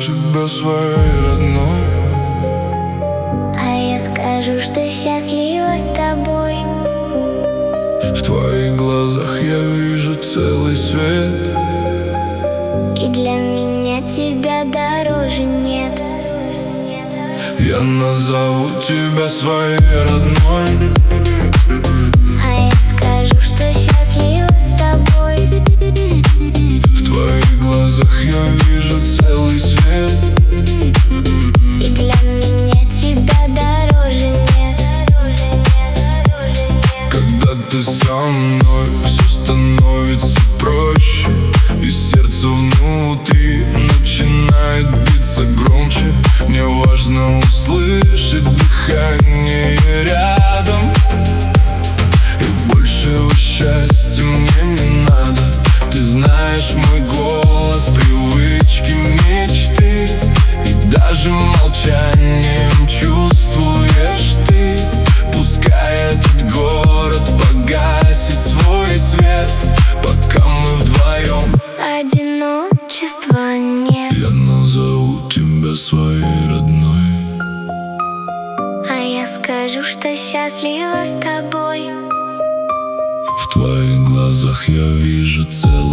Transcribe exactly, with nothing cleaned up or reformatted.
тебя своей родной. А я скажу, что счастлива с тобой. В твоих глазах я вижу целый свет, И для меня тебя дороже нет. Я назову тебя своей родной. А я скажу, что счастлива с тобой. В твоих глазах я вижу целый свет, И для меня тебя дороже нет. когда ты со мной, все становится проще, и сердце внутри начинает биться громче. Мне важно услышать дыхание рядом, и большего счастья мне не надо. Ты знаешь мой голос, привычки, мечты, и даже молчанием чувствуешь ты. Пускай этот город погасит свой свет, пока мы вдвоем. Одиночества нет. Я назову тебя своей родной. А я скажу, что счастлива с тобой. В твоих глазах я вижу целый